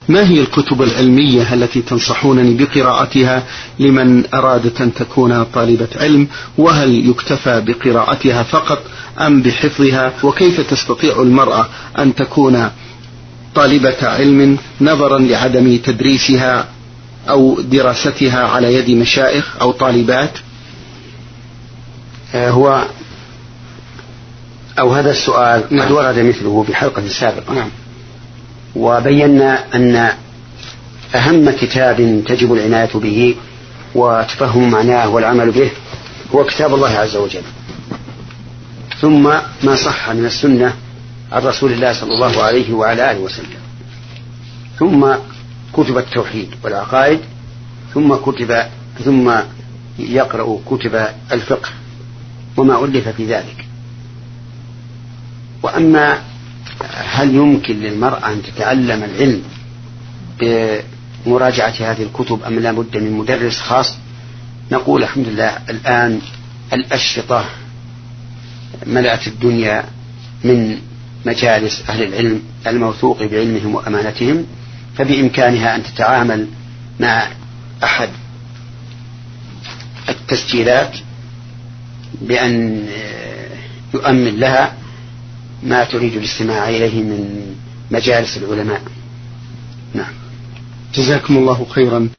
ما هي الكتب العلمية التي تنصحونني بقراءتها لمن أرادت أن تكون طالبة علم؟ وهل يكتفى بقراءتها فقط أم بحفظها؟ وكيف تستطيع المرأة أن تكون طالبة علم نظرا لعدم تدريسها أو دراستها على يد مشايخ أو طالبات؟ هذا السؤال قد ورد مثله بحلقة سابقة. نعم. وبينا أن أهم كتاب تجب العناية به وتفهم معناه والعمل به هو كتاب الله عز وجل، ثم ما صح من السنة عن رسول الله صلى الله عليه وعلى آله وسلم، ثم كتب التوحيد والعقائد، ثم يقرأ كتب الفقه وما ألف في ذلك. وأما هل يمكن للمرأة أن تتعلم العلم بمراجعة هذه الكتب أم لا بد من مدرس خاص؟ نقول الحمد لله الآن الأشرطة ملأت الدنيا من مجالس أهل العلم الموثوق بعلمهم وأمانتهم، فبإمكانها أن تتعامل مع أحد التسجيلات بأن يؤمن لها ما تريد الاستماع إليه من مجالس العلماء. نعم. جزاكم الله خيرا.